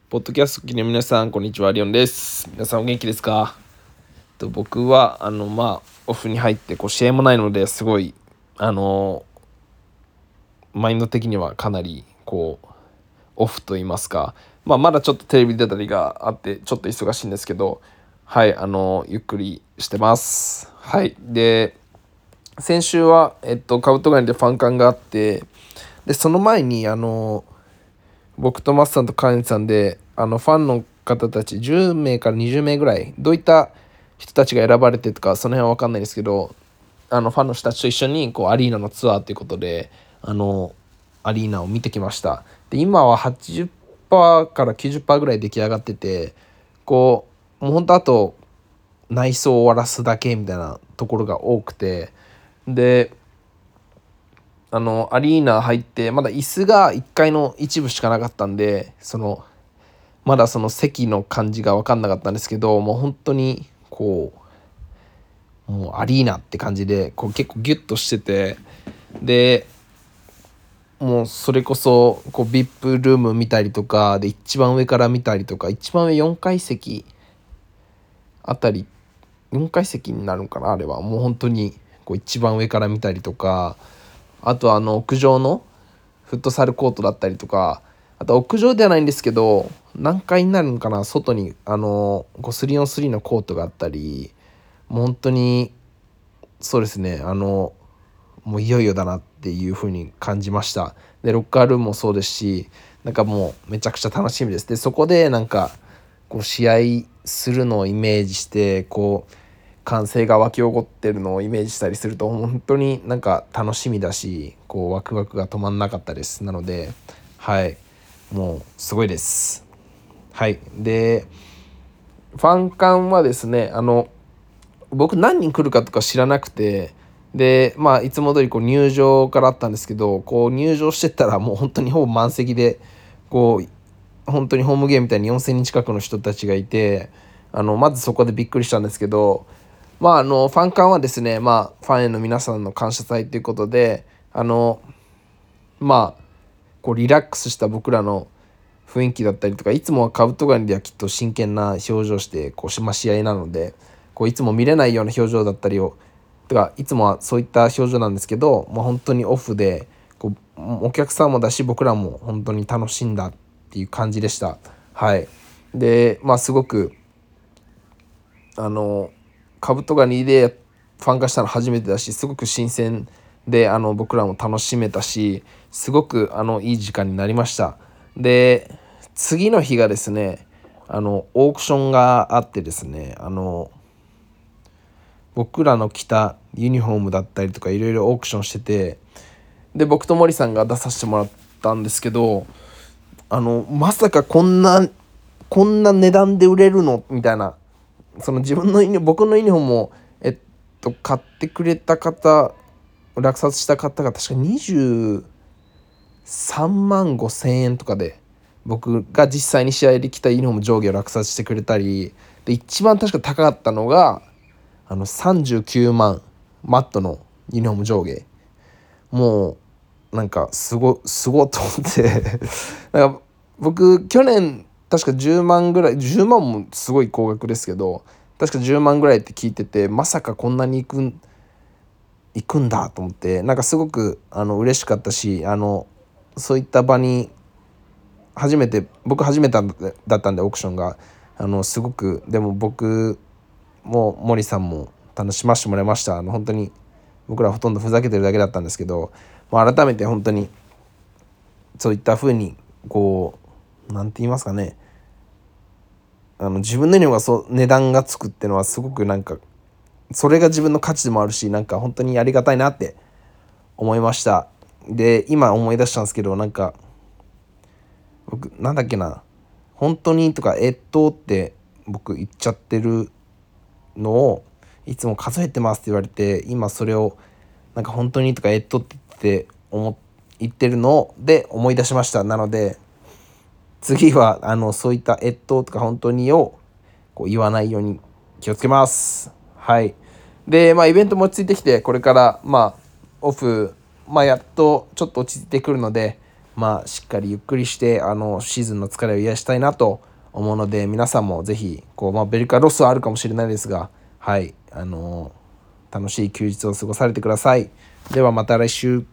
ポッドキャスト機の皆さん、こんにちは。リオンです。皆さんお元気ですか？僕はオフに入って試合もないので、すごいマインド的にはかなりオフと言いますか、まだちょっとテレビ出たりがあってちょっと忙しいんですけど、はい、ゆっくりしてます。はい。で、先週はカブトガニでファンカンがあって、でその前に僕とマスさんとカインさんでファンの方たち10名から20名ぐらい、どういった人たちが選ばれてとかその辺は分かんないですけど、ファンの人たちと一緒にアリーナのツアーということでアリーナを見てきました。で今は80%から90%ぐらい出来上がってて、もうほんとあと内装を終わらすだけみたいなところが多くて、でアリーナ入ってまだ椅子が1階の一部しかなかったんで、まだその席の感じが分かんなかったんですけど、もう本当にもうアリーナって感じで結構ギュッとしてて、でもうそれこそVIP ルーム見たりとかで、一番上から見たりとか、一番上4階席あたり、4階席になるのかな、あれはもう本当に一番上から見たりとか、あと屋上のフットサルコートだったりとか、あと屋上ではないんですけど何階になるのかな、外に3on3 のコートがあったり、もう本当にそうですね、もういよいよだなっていう風に感じました。でロッカールームもそうですし、もうめちゃくちゃ楽しみです。でそこで試合するのをイメージして歓声が沸き起こってるのをイメージしたりすると、本当に楽しみだし、ワクワクが止まんなかったです。なのではい、もうすごいです。はい。でファンカンはですね、僕何人来るかとか知らなくて、でいつも通り入場からあったんですけど、入場してったらもう本当にほぼ満席で、本当にホームゲームみたいに4000人近くの人たちがいて、まずそこでびっくりしたんですけど、ファンカンはですね、ファンへの皆さんの感謝祭ということで、リラックスした僕らの雰囲気だったりとか、いつもはカブトガニではきっと真剣な表情して試合なのでいつも見れないような表情だったりいつもはそういった表情なんですけど、本当にオフでお客さんもだし僕らも本当に楽しんだっていう感じでした。はい。ですごくカブトガニでファン化したの初めてだし、すごく新鮮で僕らも楽しめたし、すごくいい時間になりました。で次の日がですね、オークションがあってですね、僕らの着たユニフォームだったりとかいろいろオークションしてて、で僕と森さんが出させてもらったんですけど、まさかこんな値段で売れるのみたいな、僕のユニフォームを買ってくれた方、落札した方が確か23万5千円とかで、僕が実際に試合で着たユニフォーム上下を落札してくれたりで、一番確か高かったのが39万、マットのユニフォーム上下、もうすごと思って僕去年確か10万ぐらい、10万もすごい高額ですけど、確か10万ぐらいって聞いてて、まさかこんなに行くんだと思って、すごく嬉しかったし、そういった場に僕初めてだったんで、オークションがすごく、でも僕も森さんも楽しませてもらいました。本当に僕らほとんどふざけてるだけだったんですけど、改めて本当にそういった風になんて言いますかね、自分のユニフォームが値段がつくっていうのはすごくそれが自分の価値でもあるし、本当にありがたいなって思いました。で今思い出したんですけど、僕なんだっけな、本当にとかって僕言っちゃってるのをいつも数えてますって言われて、今それを本当にとかって言ってるので思い出しました。なので次はそういったとか本当にを言わないように気をつけます。はい。でイベントも落ち着いてきて、これからオフやっとちょっと落ち着いてくるので、 しっかりゆっくりしてシーズンの疲れを癒したいなと思うので、皆さんもぜひベルカロスはあるかもしれないですが、はい楽しい休日を過ごされてください。ではまた来週。